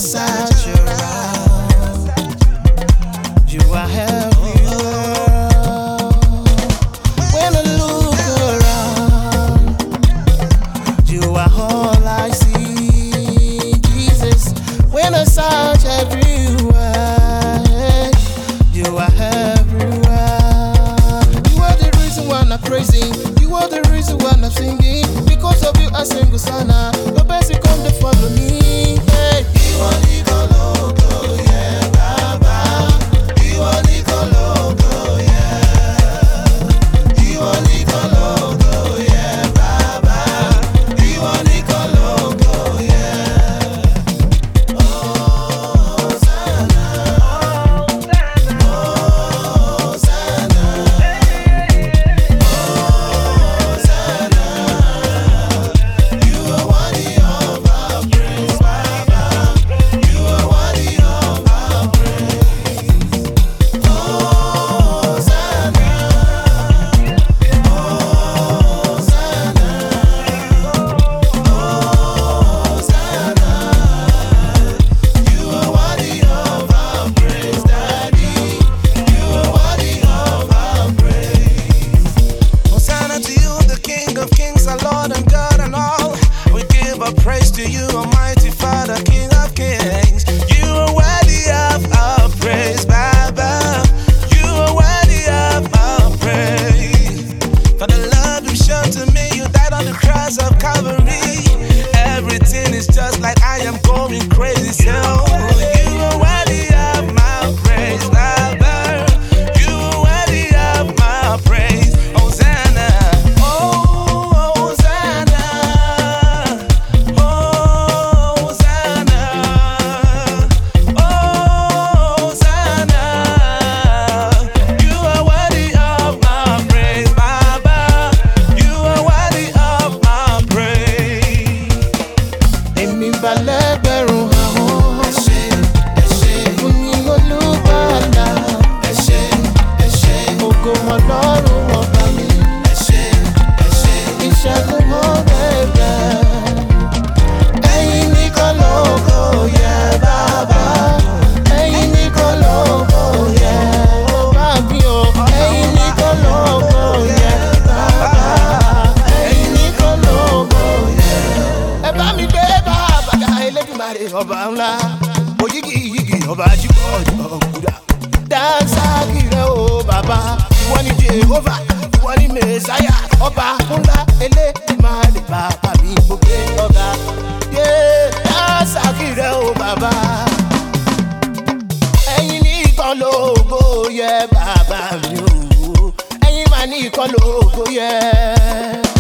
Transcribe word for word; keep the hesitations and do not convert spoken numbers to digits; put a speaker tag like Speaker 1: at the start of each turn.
Speaker 1: search around, you are everywhere. When I look around, you are all I see, Jesus. When I search everywhere, you are everywhere. You are the reason why I'm praising. You are the reason why I'm singing. Because of you, I sing Hosanna. Your best come to follow me. Hey. You are the logo, yeah, Baba. You are the logo, yeah. You are the logo, yeah, Baba. You are the logo, yeah. Oh, Hosanna. Oh, Hosanna.
Speaker 2: Praise to you, Almighty Father, King of Kings. You are worthy of our praise, Baba. You are worthy of our praise. For the love you showed to me, you died on the cross of Calvary. Everything is just like I am going crazy. So you are worthy of my praise, Baba. You are worthy of my praise. Hosanna.
Speaker 1: Balẹ̀gbẹ̀rún àwọn fún ní Olùgbàlà, ògo Ọlọ́run ọba mi, ìṣẹ́gun mọ́ bẹ̀rẹ̀. Ẹ̀yin nìkan lógo yẹ Bàbá, ẹ̀yin nìkan lógo yẹ Bàbá mi o, ẹ̀yin nìkan lógo yẹ Bàbá, ẹ̀yin nìkan lógo yẹ. Ẹ bá mi gbé Elédùmarè ọba ńlá, òyìgì yìgì ọba jíbọ̀ ọ̀gbùdà. Dáńsáàkì rẹ̀ o bàbá, ìwọ ni Jèhófà, ìwọ ni Mèsáyà, ọba ńlá Elédùmarè bàbá mi mo gbé ọ̀gá. Dáńsáàkì rẹ̀ o bàbá, ẹ̀yin nìkan lógo yẹ bàbá mi o, ẹ̀yin mà nìkan lógo yẹ.